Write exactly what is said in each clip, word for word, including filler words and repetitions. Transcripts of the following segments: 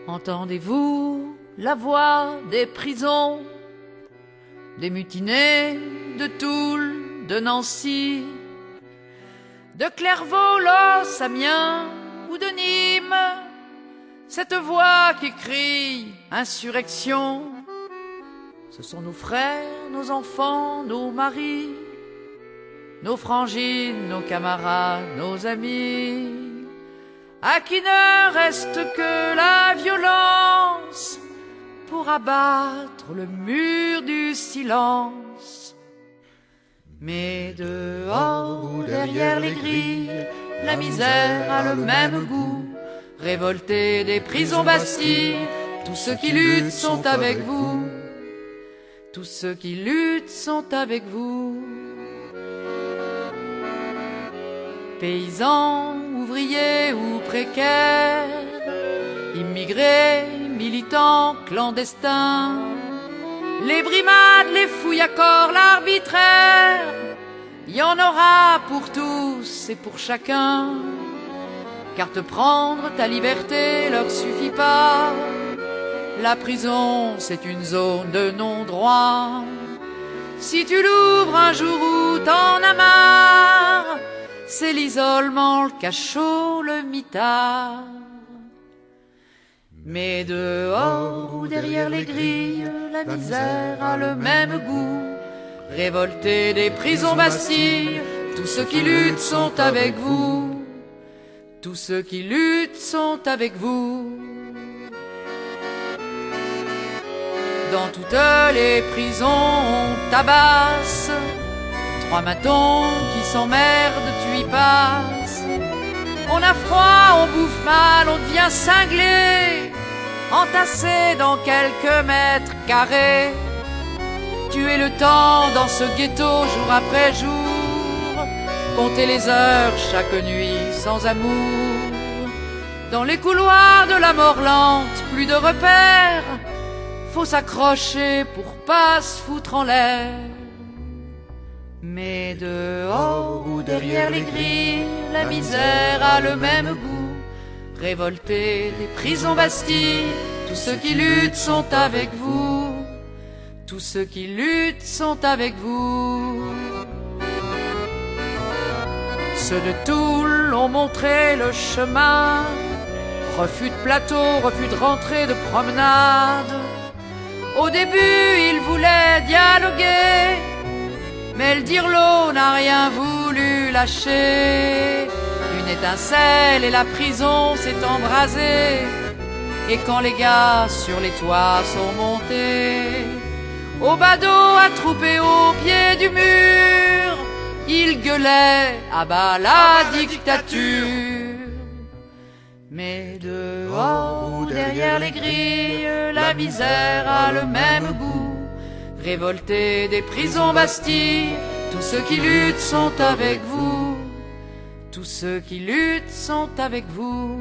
Entendez-vous la voix des prisons, des mutinés de Toul, de Nancy, de Clairvaux, Los, Amiens ou de Nîmes, cette voix qui crie insurrection? Ce sont nos frères, nos enfants, nos maris, nos frangines, nos camarades, nos amis, à qui ne reste que la violence pour abattre le mur du silence. Mais dehors ou derrière les grilles, la misère a le même goût. Révoltés des prisons Bastille, tous ceux qui luttent sont avec vous. Tous ceux qui luttent sont avec vous. Paysans, ouvriers ou précaires, immigrés, militants, clandestins, les brimades, les fouilles à corps, l'arbitraire, il y en aura pour tous et pour chacun, car te prendre ta liberté leur suffit pas. La prison, c'est une zone de non-droit. Si tu l'ouvres un jour où t'en as marre, c'est l'isolement, le cachot, le mitard. Mais dehors ou derrière les grilles, la misère a le même goût. Révoltés des prisons Bastille, tous ceux qui luttent sont avec vous. Tous ceux qui luttent sont avec vous. Dans toutes les prisons on tabasse, trois matons qui s'emmerdent, tu y passes. On a froid, on bouffe mal, on devient cinglé, entassé dans quelques mètres carrés. Tuer le temps dans ce ghetto jour après jour, compter les heures chaque nuit sans amour. Dans les couloirs de la mort lente, plus de repères, faut s'accrocher pour pas se foutre en l'air. Mais dehors ou derrière les grilles, la misère a le même goût. Révoltés des prisons Bastille, tous ceux qui luttent sont avec vous. Tous ceux qui luttent sont avec vous. Ceux de Toul ont montré le chemin, refus de plateau, refus de rentrée, de promenade. Au début, ils voulaient dialoguer, mais le dirlo n'a rien voulu lâcher. Une étincelle et la prison s'est embrasée. Et quand les gars sur les toits sont montés, au badaud attroupé au pied du mur, ils gueulaient à bas la dictature. Mais dehors ou derrière les grilles, la misère a le même goût. Révoltés des prisons Bastille, tous ceux qui luttent sont avec vous. Tous ceux qui luttent sont avec vous.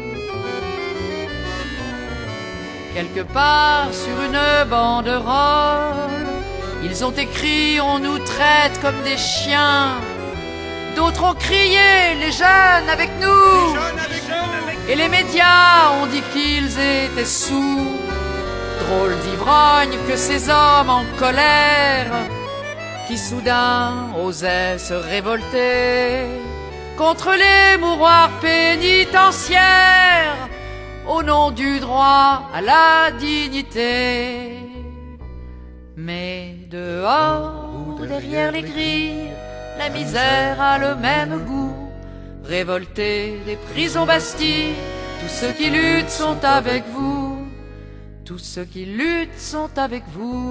Quelque part sur une banderole, ils ont écrit « On nous traite comme des chiens ». D'autres ont crié « Les jeunes avec nous ». Et les médias ont dit qu'ils étaient sous. Drôle d'ivrogne que ces hommes en colère, qui soudain osaient se révolter contre les mouroirs pénitentiaires, au nom du droit à la dignité. Mais dehors ou derrière les grilles, la misère a le même goût. Révoltés des prisons Bastille, tous ceux qui luttent sont avec vous. Tous ceux qui luttent sont avec vous.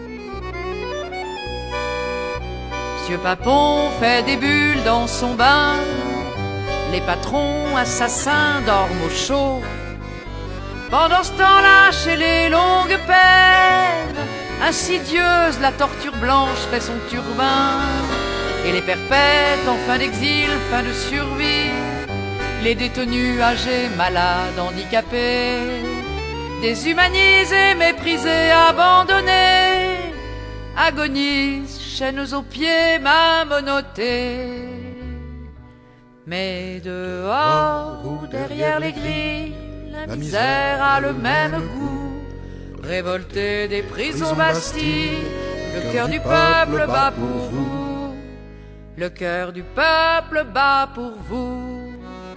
Monsieur Papon fait des bulles dans son bain, les patrons assassins dorment au chaud. Pendant ce temps-là, chez les longues peines, insidieuse, la torture blanche fait son turbin. Et les perpètes en fin d'exil, fin de survie, les détenus âgés, malades, handicapés, déshumanisés, méprisés, abandonnés, agonisent, chaînes aux pieds, mains monottées. Mais dehors ou derrière les grilles, La misère a le même goût. Révolté des prisons Bastille, le cœur du peuple bat pour vous. Le cœur du peuple bat pour vous.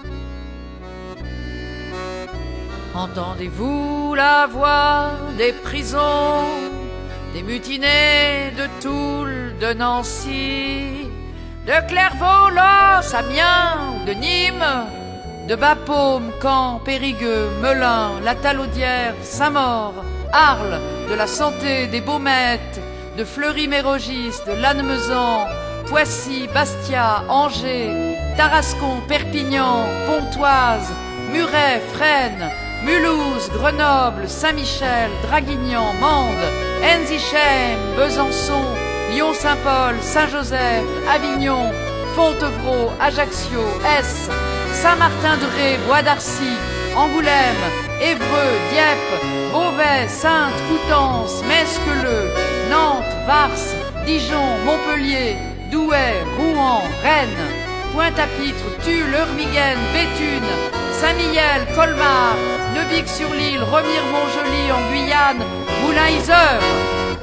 Entendez-vous la voix des prisons, des mutinés de Toul, de Nancy, de Clairvaux, Los, Amiens ou de Nîmes, de Bapaume, Caen, Périgueux, Melun, la Talaudière, Saint-Maur, Arles, de la Santé, des Baumettes, de Fleury-Mérogis, de Lannemezan, Poissy, Bastia, Angers, Tarascon, Perpignan, Pontoise, Muret, Fresnes, Mulhouse, Grenoble, Saint-Michel, Draguignan, Mende, Enzisheim, Besançon, Lyon-Saint-Paul, Saint-Joseph, Avignon, Fontevraud, Ajaccio, Ess, Saint-Martin-de-Ré, Bois d'Arcy, Angoulême, Évreux, Dieppe, Beauvais, Saintes, Coutances, Mesqueleu, Nantes, Vars, Dijon, Montpellier, Douai, Rouen, Rennes, Pointe-à-Pitre, Tulle, Eurmiguen, Béthune, Saint-Mihiel, Colmar, Neuvic-sur-l'Île, Remire-Montjoly en Guyane, Moulins-Iseure.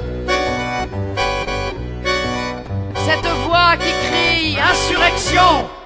Cette voix qui crie insurrection